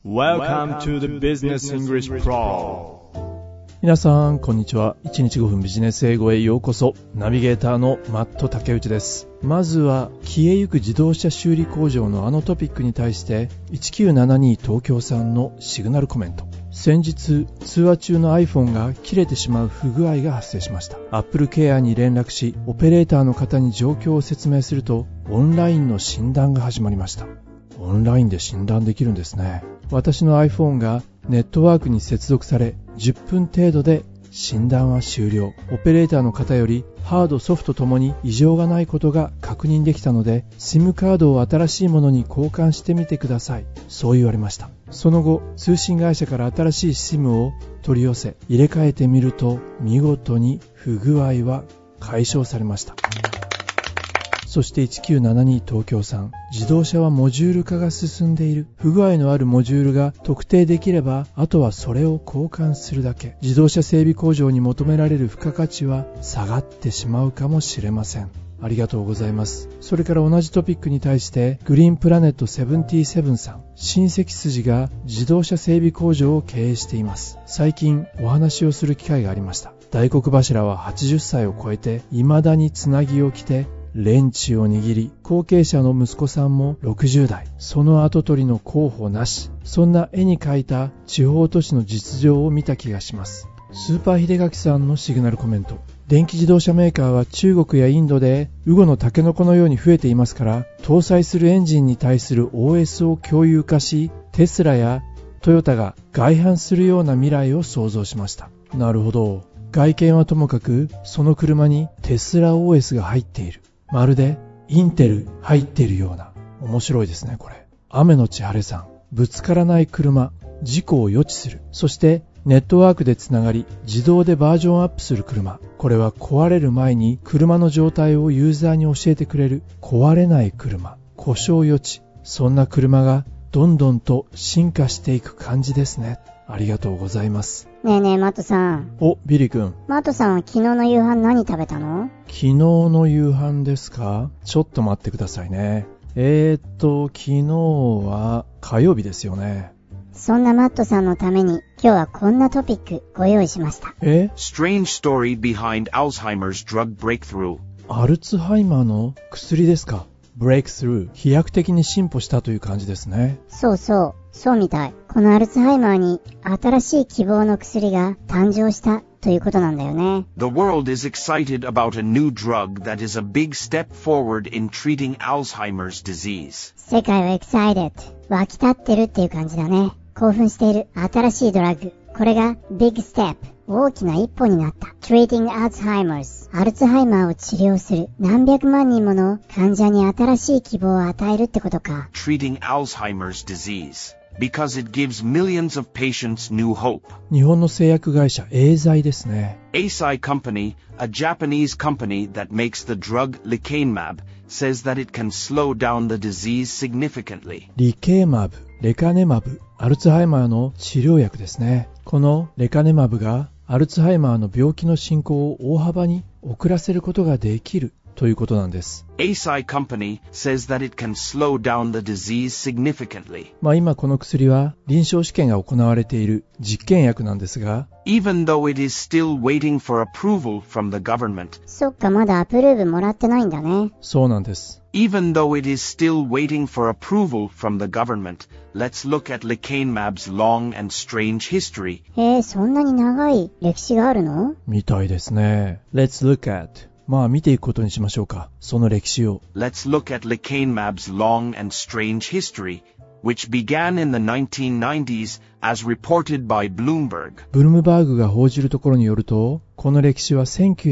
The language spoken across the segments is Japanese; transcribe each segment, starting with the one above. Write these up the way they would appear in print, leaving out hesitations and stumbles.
Welcome to the Business English Pro。 皆さんこんにちは。1日5分ビジネス英語へようこそ。ナビゲーターのマット竹内です。まずは消えゆく自動車修理工場のあのトピックに対して1972東京さんのシグナルコメント。先日通話中の iPhone が切れてしまう不具合が発生しました。 Apple Care に連絡しオペレーターの方に状況を説明するとオンラインの診断が始まりました。オンラインで診断できるんですね。私の iPhone がネットワークに接続され10分程度で診断は終了。オペレーターの方よりハードソフトともに異常がないことが確認できたので SIM カードを新しいものに交換してみてください。そう言われました。その後通信会社から新しい SIM を取り寄せ入れ替えてみると見事に不具合は解消されました。そして1972東京さん、自動車はモジュール化が進んでいる。不具合のあるモジュールが特定できればあとはそれを交換するだけ。自動車整備工場に求められる付加価値は下がってしまうかもしれません。ありがとうございます。それから同じトピックに対してグリーンプラネット77さん、親戚筋が自動車整備工場を経営しています。最近お話をする機会がありました。大黒柱は80歳を超えて未だにつなぎを着てレンチを握り、後継者の息子さんも60代、その跡取りの候補なし。そんな絵に描いた地方都市の実情を見た気がします。スーパー秀垣さんのシグナルコメント。電気自動車メーカーは中国やインドでウゴのタケノコのように増えていますから、搭載するエンジンに対する OS を共有化し、テスラやトヨタが外販するような未来を想像しました。なるほど。外見はともかくその車にテスラ OS が入っている。まるでインテル入っているような。面白いですねこれ。雨のち晴れさん、ぶつからない車、事故を予知する。そしてネットワークでつながり自動でバージョンアップする車。これは壊れる前に車の状態をユーザーに教えてくれる壊れない車、故障予知。そんな車がどんどんと進化していく感じですね。ありがとうございます。 ねえねえマットさん。 お、ビリ君。 マットさんは昨日の夕飯何食べたの？ 昨日の夕飯ですか？ちょっと待ってくださいね。昨日は火曜日ですよね。 そんなマットさんのために今日はこんなトピックご用意しました。 Strange story behind Alzheimer's drug breakthrough。 アルツハイマーの薬ですか？ブレイクスルー、飛躍的に進歩したという感じですね。 そうみたい。このアルツハイマーに新しい希望の薬が誕生したということなんだよね。 The world is excited about a new drug that is a big step forward in treating Alzheimer's disease。 世界は excited、沸き立ってるっていう感じだね。興奮している新しいドラッグ。これが big step、大きな一歩になった。treating Alzheimer's、アルツハイマーを治療する。何百万人もの患者に新しい希望を与えるってことか。 treating Alzheimer's disease。Because it gives millions of patients new hope。 日本の製薬会社エーザイですね。 Eisai Company, a Japanese company that makes the drug lecanemab, says that it can slow down the disease significantly。 リケーマブ、レカネマブ、アルツハイマーの治療薬ですね。このレカネマブがアルツハイマーの病気の進行を大幅に遅らせることができるということなんです。 Eisai Company says that it can slow down the disease significantly。 今この薬は臨床試験が行われている実験薬なんですが、 Even though it is still waiting for approval from the government。 そっか、まだアプローブもらってないんだね。 そうなんです。 Even though it is still waiting for approval from the government, let's look at lecanemab's long and strange history。 そんなに長い歴史があるの？ みたいですね。 Let's look at、見ていくことにしましょうか、その歴史を。 Let's look at lecanemab's long and strange history, which began in the 1990s as reported by Bloomberg。 ブルームバーグが報じるところによると、この歴史は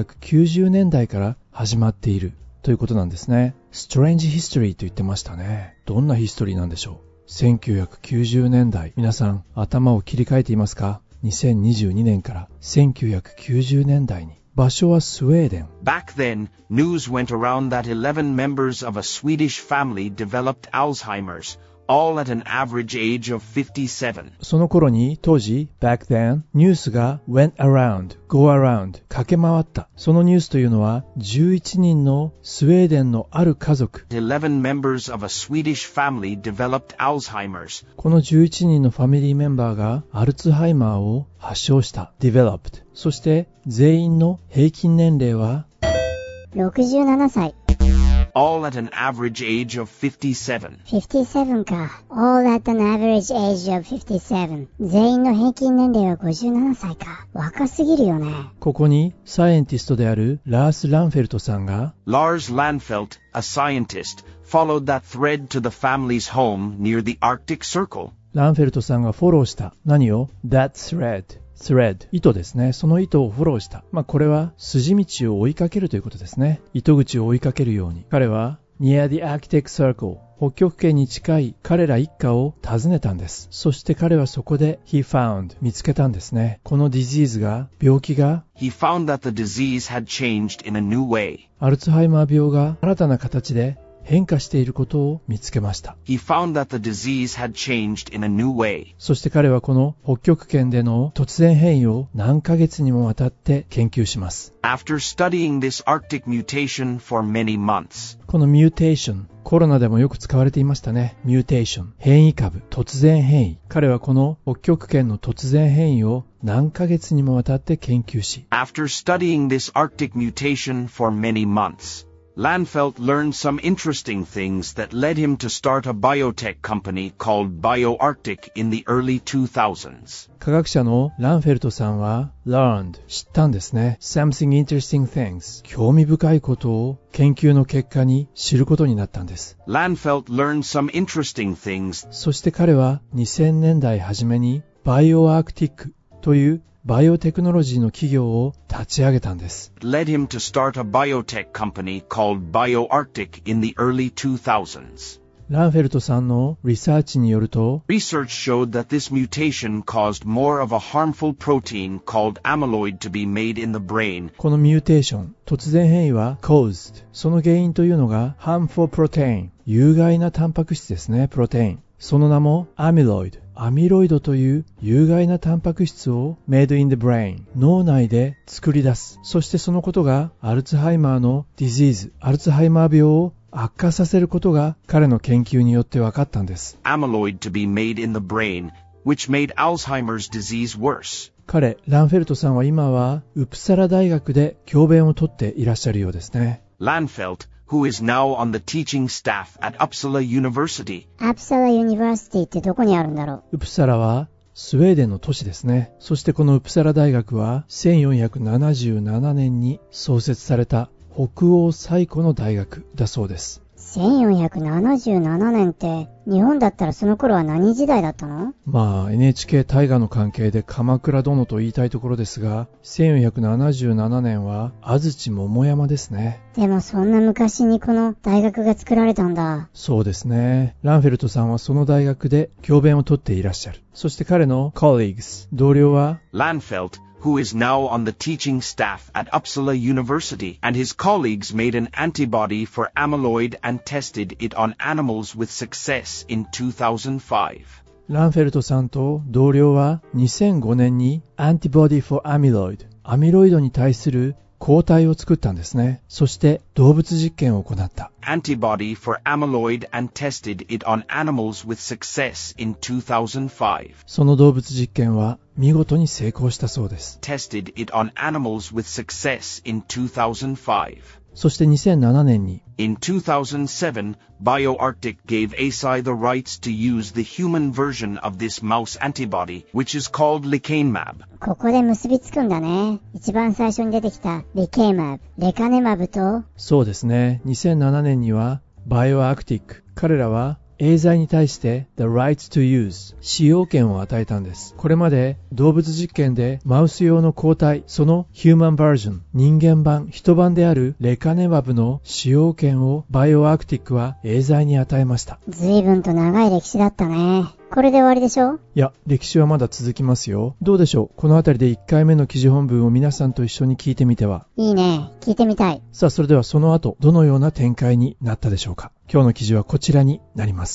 1990年代から始まっているということなんですね。Strange history と言ってましたね。どんなヒストリーなんでしょう。1990年代、皆さん頭を切り替えていますか？2022年から1990年代に。場所はスウェーデン。 Back then, news went around that 11 members of a Swedish family developed Alzheimer's, all at an average age of 57. その頃に当時 back then ニュースが went around, go around 駆け回った。そのニュースというのは11人のスウェーデンのある家族。 11 members of a Swedish family developed Alzheimer's. この11人のファミリーメンバーがアルツハイマーを発症した。developed。そして全員の平均年齢は 67歳。 all at an average age of 57. 57か。all at an average age of 57。全員の平均年齢は57歳か。若すぎるよね。 ここにサイエンティストであるラース・ランフェルトさんが Lars Lanfelt, a scientist, followed that thread to the family's home near the Arctic Circle. ランフェルトさんがフォローした。何を ?that thread。糸ですね。その糸をフォローした。これは筋道を追いかけるということですね。糸口を追いかけるように。彼は near the Arctic Circle、北極圏に近い彼ら一家を訪ねたんです。そして彼はそこで he found 見つけたんですね。この disease が、病気が He found that the disease had changed in a new way. アルツハイマー病が新たな形で変化していることを見つけました。 He found that the disease had changed in a new way. そして彼はこの北極圏での突然変異を何ヶ月にもわたって研究します。 After studying this Arctic mutation for many months, このミューテーション、コロナでもよく使われていましたね。ミューテーション、変異株、突然変異。彼はこの北極圏の突然変異を何ヶ月にもわたって研究し、 after studying this Arctic mutation for many months, Lanfelt learned some interesting things that led him to start a biotech company called BioArctic in the early 2000s. 科学者のランフェルトさんは learned 知ったんですね。something interesting things 興味深いことを研究の結果に知ることになったんです。 Lanfelt learned some interesting things. そして彼は2000年代初めに BioArctic というバイオテクノロジーの企業を立ち上げたんです。 Led him to start a biotech company called BioArctic in the early 2000s. ランフェルトさんのリサーチによると、 Research showed that this mutation caused more of a harmful protein called amyloid to be made in the brain. このミューテーション、突然変異は caused。その原因というのが harmful protein、有害なタンパク質ですね、プロテイン。その名も amyloid。アミロイドという有害なタンパク質を made in the brain 脳内で作り出す。そしてそのことがアルツハイマーの disease アルツハイマー病を悪化させることが彼の研究によって分かったんです。 Amyloid to be made in the brain, which made Alzheimer's disease worse. 彼、ランフェルトさんは今はウプサラ大学で教鞭をとっていらっしゃるようですね。 Lanfelt, who is now on the teaching staff at Uppsala University. Uppsala University ってどこにあるんだろう。 ウプサラはスウェーデンの都市ですね。そしてこのウプサラ大学は1477年に創設された北欧最古の大学だそうです。 1477年って日本だったらその頃は何時代だったの ？NHK 大河の関係で鎌倉殿と言いたいところですが、1477年は安土桃山ですね。 でもそんな昔にこの大学が作られたんだ。 そうですね。ランフェルトさんはその大学で教鞭をとっていらっしゃる。そして彼の colleagues 同僚は Lanfelt, who is now on the teaching staff at Uppsala University, and his colleagues made an antibody for amyloid and tested it on animals with success in 2005. ランフェルトさんと同僚は2005年に antibody for amyloid アミロイドに対する抗体を作ったんですね。そして動物実験を行った。 Antibody for amyloid and tested it on animals with success in 2005. その動物実験は見事に成功したそうです。 Tested it on animals with success in 2005. そして2007年に In 2007, BioArctic gave Eisai the rights to use the human version of this mouse antibody, which is called lecanemab. ここで結びつくんだね。一番最初に出てきたレケマブ、レカネマブと、 そうですね。2007年には BioArctic、彼らはエーザイに対して The Rights to Use 使用権を与えたんです。これまで動物実験でマウス用の抗体、そのヒューマンバージョン、人間版、人版であるレカネマブの使用権をバイオアークティックはエーザイに与えました。 随分と長い歴史だったね。これで終わりでしょ？ いや、歴史はまだ続きますよ。どうでしょう？このあたりで1回目の記事本文を皆さんと一緒に聞いてみては。 いいね。聞いてみたい。 さあ、それではその後、どのような展開になったでしょうか？今日の記事はこちらになります。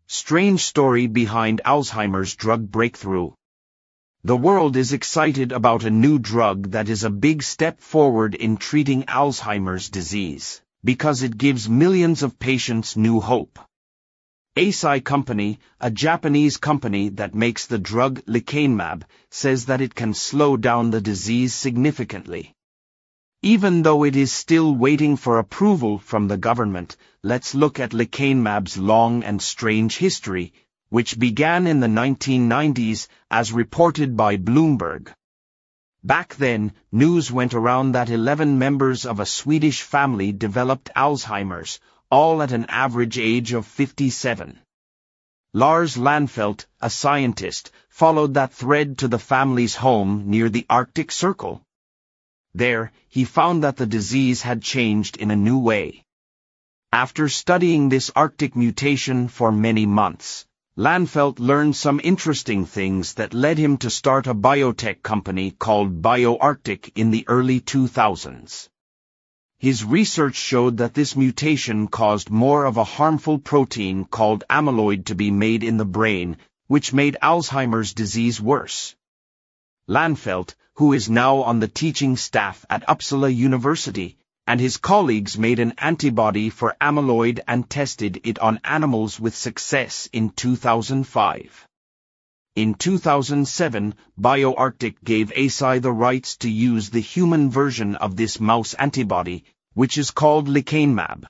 Strange story behind Alzheimer's drug breakthrough. The world is excited about a new drug that is a big step forward in treating Alzheimer's disease, because it gives millions of patients new hope. Eisai Company, a Japanese company that makes the drug lecanemab, says that it can slow down the disease significantly. Even though it is still waiting for approval from the government, let's look at lecanemab's long and strange history, which began in the 1990s as reported by Bloomberg. Back then, news went around that 11 members of a Swedish family developed Alzheimer's, all at an average age of 57. Lars Lannfelt, a scientist, followed that thread to the family's home near the Arctic Circle. There, he found that the disease had changed in a new way. After studying this Arctic mutation for many months, Lannfelt learned some interesting things that led him to start a biotech company called BioArctic in the early 2000s. His research showed that this mutation caused more of a harmful protein called amyloid to be made in the brain, which made Alzheimer's disease worse. Lannfelt, who is now on the teaching staff at Uppsala University, and his colleagues made an antibody for amyloid and tested it on animals with success in 2005. In 2007, BioArctic gave Eisai the rights to use the human version of this mouse antibody, which is called lecanemab.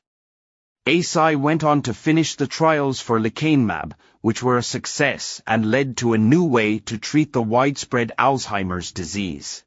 Eisai went on to finish the trials for lecanemab, which were a success and led to a new way to treat the widespread Alzheimer's disease.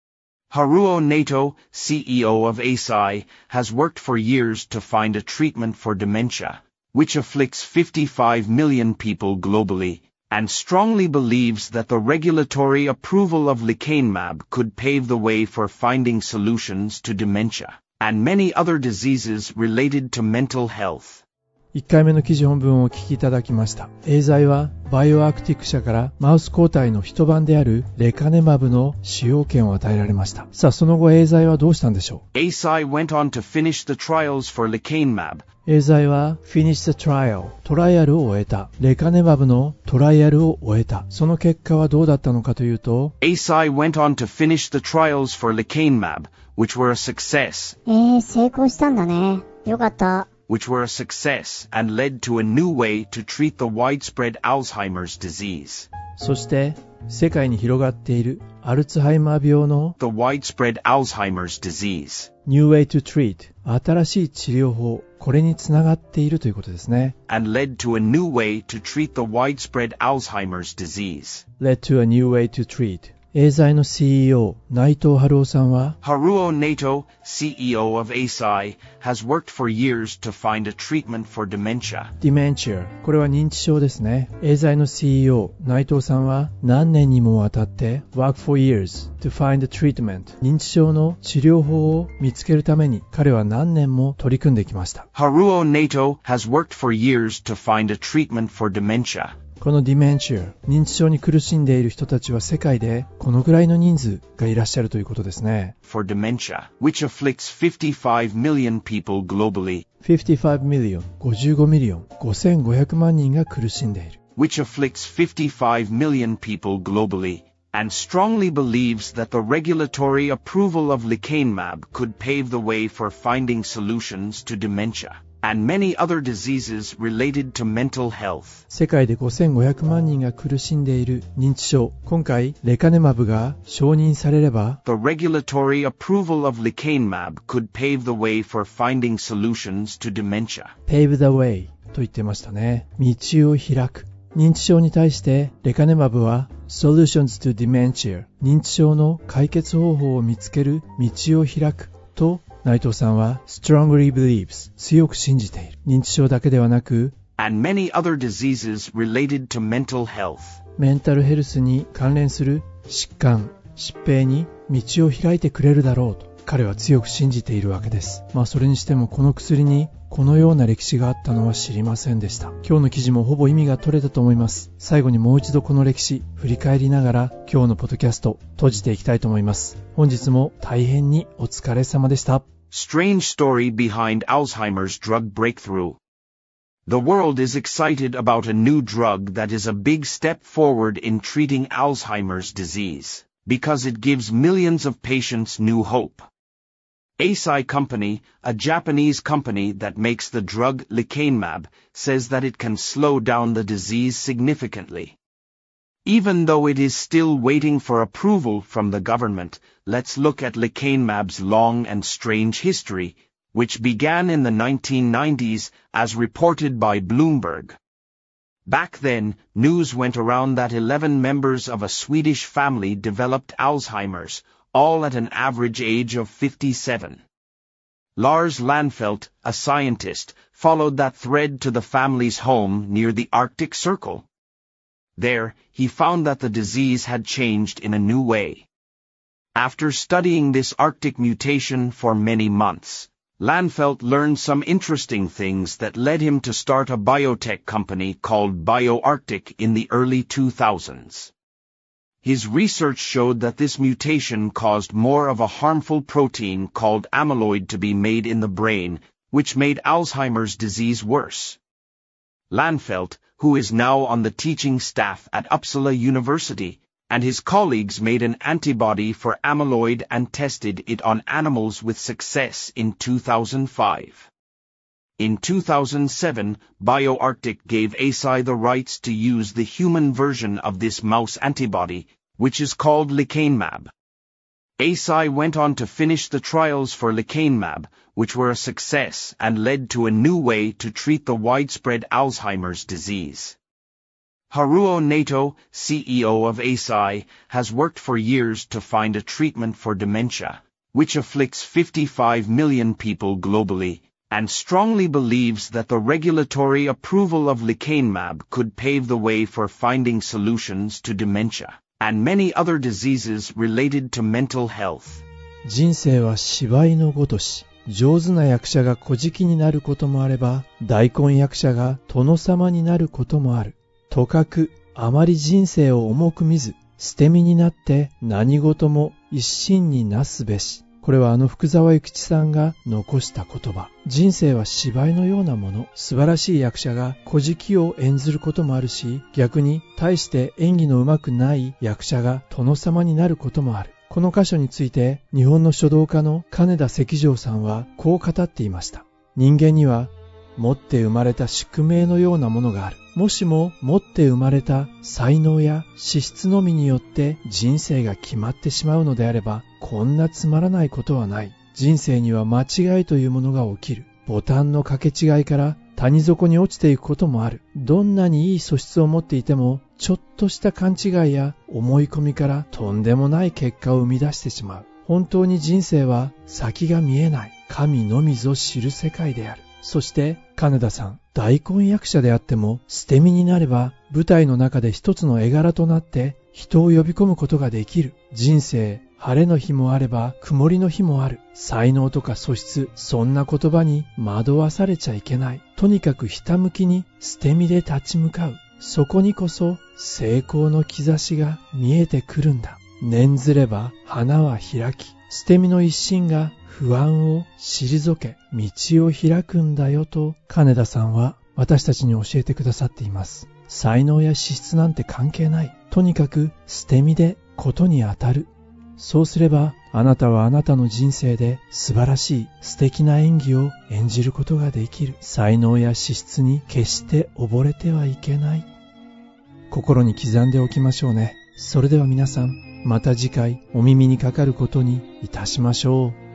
Haruo Nato, CEO of Eisai, has worked for years to find a treatment for dementia, which afflicts 55 million people globally, and strongly believes that the regulatory approval of lecanemab could pave the way for finding solutions to dementia and many other diseases related to mental health. 1回目の記事本文をお聞きいただきました。エーザイはバイオアクティック社からマウス抗体の一晩であるレカネマブの使用権を与えられました。さあ、その後エーザイはどうしたんでしょう。 Eisai went on to finish the trials for lecanemab. エーザイは finish the trial トライアルを終えた。レカネマブのトライアルを終えた。その結果はどうだったのかというと、 Eisai went on to finish the trials for lecanemab, which were a success. 成功したんだね。よかった。 which were a success and led to a new way to treat the widespread Alzheimer's disease. そして世界に広がっているアルツハイマー病の the widespread Alzheimer's disease. New way to treat 新しい治療法、これにつながっているということですね。 and led to a new way to treat the widespread Alzheimer's disease. led to a new way to treatエーザイの CEO 内藤春夫さんは Haruo Nato, CEO of Eisai, has worked for years to find a treatment for dementia. Dementia これは認知症ですね。エーザイの CEO 内藤さんは何年にもわたって work for years to find a treatment 認知症の治療法を見つけるために彼は何年も取り組んできました。 Haruo Nato has worked for years to find a treatment for dementia. このディメンチア、認知症に苦しんでいる人たちは世界でこのぐらいの人数がいらっしゃるということですね。 For dementia, which afflicts 55 million people globally. 55 million、55ミリオン、5500万人が苦しんでいる。 Which afflicts 55 million people globally, and strongly believes that the regulatory approval of lecanemab could pave the way for finding solutions to dementia.and many other diseases related to mental health. 世界で5500万人が苦しんでいる認知症。今回、レカネマブが承認されれば、 The regulatory approval of lecanemab could pave the way for finding solutions to dementia. pave the way と言ってましたね。道を開く。認知症に対してレカネマブは Solutions to Dementia 認知症の解決方法を見つける道を開くと内藤さんは strongly believes 強く信じている。認知症だけではなく and many other diseases related to mental health. メンタルヘルスに関連する疾患、疾病に道を開いてくれるだろうと彼は強く信じているわけです。それにしてもこの薬にこのような歴史があったのは知りませんでした。今日の記事もほぼ意味が取れたと思います。最後にもう一度この歴史振り返りながら今日のポッドキャスト閉じていきたいと思います。本日も大変にお疲れ様でした。 Strange story behind Alzheimer's drug breakthrough. The world is excited about a new drug that is a big step forward in treating Alzheimer's disease, because it gives millions of patients new hope. Eisai Company, a Japanese company that makes the drug lecanemab, says that it can slow down the disease significantly. Even though it is still waiting for approval from the government, let's look at lecanemab's long and strange history, which began in the 1990s as reported by Bloomberg. Back then, news went around that 11 members of a Swedish family developed Alzheimer's, all at an average age of 57. Lars Lannfelt, a scientist, followed that thread to the family's home near the Arctic Circle. There, he found that the disease had changed in a new way. After studying this Arctic mutation for many months, Lannfelt learned some interesting things that led him to start a biotech company called BioArctic in the early 2000s. His research showed that this mutation caused more of a harmful protein called amyloid to be made in the brain, which made Alzheimer's disease worse. Lannfelt, who is now on the teaching staff at Uppsala University, and his colleagues made an antibody for amyloid and tested it on animals with success in 2005. In 2007, BioArctic gave Eisai the rights to use the human version of this mouse antibody, which is called lecanemab. Eisai went on to finish the trials for lecanemab, which were a success and led to a new way to treat the widespread Alzheimer's disease. Haruo Nato, CEO of Eisai, has worked for years to find a treatment for dementia, which afflicts 55 million people globally, and strongly believes that the regulatory approval of lecanemab could pave the way for finding solutions to dementia and many other diseases related to mental health. 人生は芝居のごとし、上手な役者が小じになることもあれば、大根役者が殿様になることもある。とかく、あまり人生を重く見ず、捨て身になって何事も一心になすべし。これは福沢諭吉さんが残した言葉。人生は芝居のようなもの。素晴らしい役者が小じを演ずることもあるし、逆に大して演技の上手くない役者が殿様になることもある。この箇所について日本の書道家の金田石上さんはこう語っていました。人間には持って生まれた宿命のようなものがある。もしも持って生まれた才能や資質のみによって人生が決まってしまうのであれば、こんなつまらないことはない。人生には間違いというものが起きる。ボタンの掛け違いから谷底に落ちていくこともある。どんなにいい素質を持っていても、ちょっとした勘違いや思い込みからとんでもない結果を生み出してしまう。本当に人生は先が見えない。神のみぞ知る世界である。そして金田さん、大根役者であっても捨て身になれば舞台の中で一つの絵柄となって人を呼び込むことができる。人生、晴れの日もあれば曇りの日もある。才能とか素質、そんな言葉に惑わされちゃいけない。とにかくひたむきに捨て身で立ち向かう。そこにこそ成功の兆しが見えてくるんだ。念ずれば花は開き、捨て身の一心が不安を退け、道を開くんだよと金田さんは私たちに教えてくださっています。才能や資質なんて関係ない。とにかく捨て身でことに当たる。そうすればあなたはあなたの人生で素晴らしい素敵な演技を演じることができる。才能や資質に決して溺れてはいけない。心に刻んでおきましょうね。それでは皆さん、また次回お耳にかかることにいたしましょう。